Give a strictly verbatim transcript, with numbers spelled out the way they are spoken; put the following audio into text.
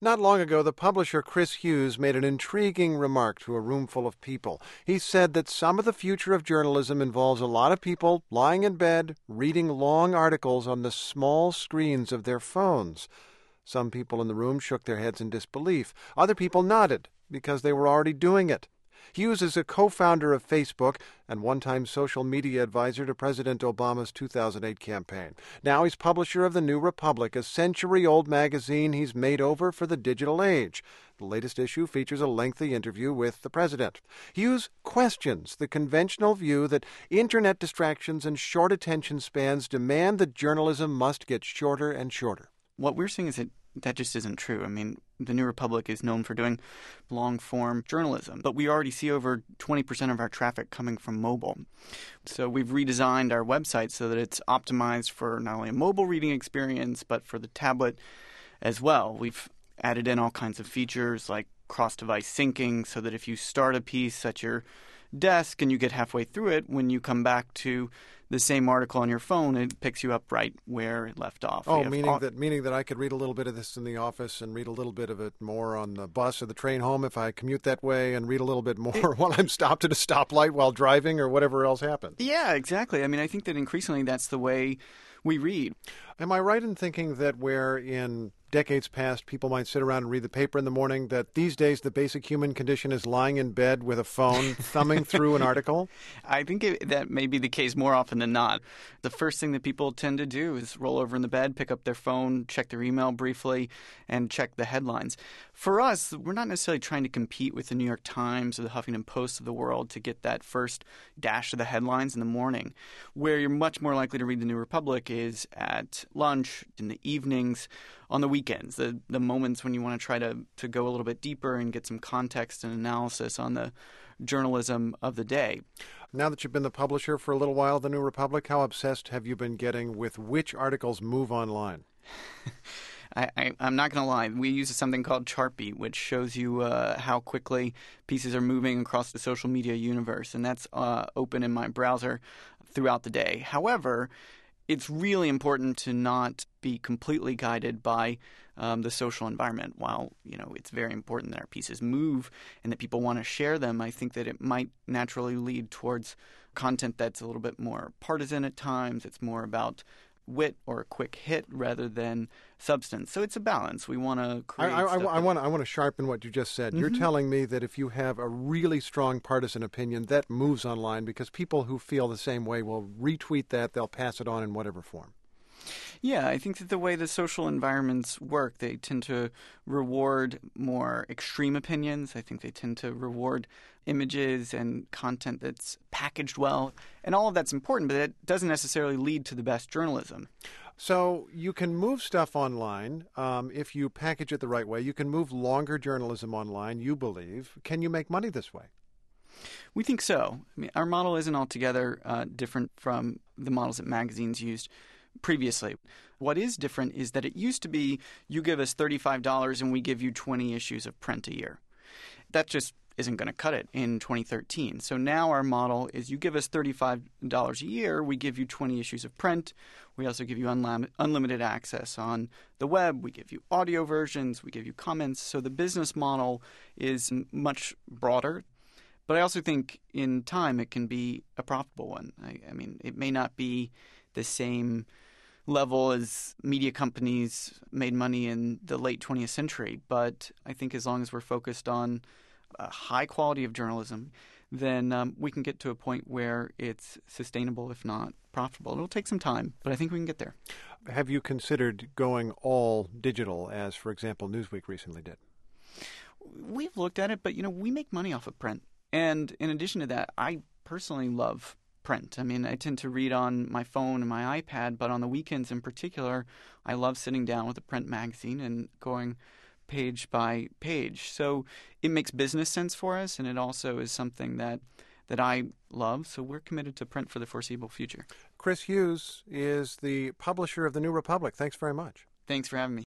Not long ago, the publisher Chris Hughes made an intriguing remark to a room full of people. He said that some of the future of journalism involves a lot of people lying in bed, reading long articles on the small screens of their phones. Some people in the room shook their heads in disbelief. Other people nodded because they were already doing it. Hughes is a co-founder of Facebook and one-time social media advisor to President Obama's two thousand eight campaign. Now he's publisher of The New Republic, a century-old magazine he's made over for the digital age. The latest issue features a lengthy interview with the president. Hughes questions the conventional view that internet distractions and short attention spans demand that journalism must get shorter and shorter. What we're seeing is that that just isn't true. I mean, The New Republic is known for doing long-form journalism, but we already see over twenty percent of our traffic coming from mobile. So we've redesigned our website so that it's optimized for not only a mobile reading experience, but for the tablet as well. We've added in all kinds of features like cross-device syncing so that if you start a piece at your desk and you get halfway through it, when you come back to the same article on your phone, it picks you up right where it left off. Oh, meaning that meaning that I could read a little bit of this in the office and read a little bit of it more on the bus or the train home if I commute that way, and read a little bit more it, while I'm stopped at a stoplight while driving or whatever else happens. Yeah, exactly. I mean, I think that increasingly that's the way we read. Am I right in thinking that where in decades past people might sit around and read the paper in the morning, that these days the basic human condition is lying in bed with a phone, thumbing through an article? I think it, that may be the case more often than not. The first thing that people tend to do is roll over in the bed, pick up their phone, check their email briefly, and check the headlines. For us, we're not necessarily trying to compete with the New York Times or the Huffington Post of the world to get that first dash of the headlines in the morning. Where you're much more likely to read The New Republic is at lunch, in the evenings, on the weekends, the the moments when you want to try to, to go a little bit deeper and get some context and analysis on the journalism of the day. Now that you've been the publisher for a little while, The New Republic, how obsessed have you been getting with which articles move online? I, I, I'm not going to lie. We use something called Chartbeat, which shows you uh, how quickly pieces are moving across the social media universe, and that's uh, open in my browser throughout the day. However, it's really important to not be completely guided by um, the social environment. While, you know, it's very important that our pieces move and that people want to share them, I think that it might naturally lead towards content that's a little bit more partisan at times. It's more about wit or a quick hit rather than substance. So it's a balance. We want to create I, I, stuff I, want to, I want to sharpen what you just said. Mm-hmm. You're telling me that if you have a really strong partisan opinion, that moves online because people who feel the same way will retweet that, they'll pass it on in whatever form. Yeah, I think that the way the social environments work, they tend to reward more extreme opinions. I think they tend to reward images and content that's packaged well. And all of that's important, but it doesn't necessarily lead to the best journalism. So you can move stuff online um, if you package it the right way. You can move longer journalism online, you believe. Can you make money this way? We think so. I mean, our model isn't altogether uh, different from the models that magazines used previously. What is different is that it used to be you give us thirty-five dollars and we give you twenty issues of print a year. That just isn't going to cut it in twenty thirteen. So now our model is you give us thirty-five dollars a year, we give you twenty issues of print. We also give you unlim- unlimited access on the web. We give you audio versions. We give you comments. So the business model is much broader. But I also think in time it can be a profitable one. I, I mean, it may not be the same level as media companies made money in the late twentieth century. But I think as long as we're focused on a high quality of journalism, then um, we can get to a point where it's sustainable, if not profitable. It'll take some time, but I think we can get there. Have you considered going all digital, as, for example, Newsweek recently did? We've looked at it, but, you know, we make money off of print. And in addition to that, I personally love print. I mean, I tend to read on my phone and my iPad, but on the weekends in particular, I love sitting down with a print magazine and going page by page. So it makes business sense for us, and it also is something that that I love. So we're committed to print for the foreseeable future. Chris Hughes is the publisher of The New Republic. Thanks very much. Thanks for having me.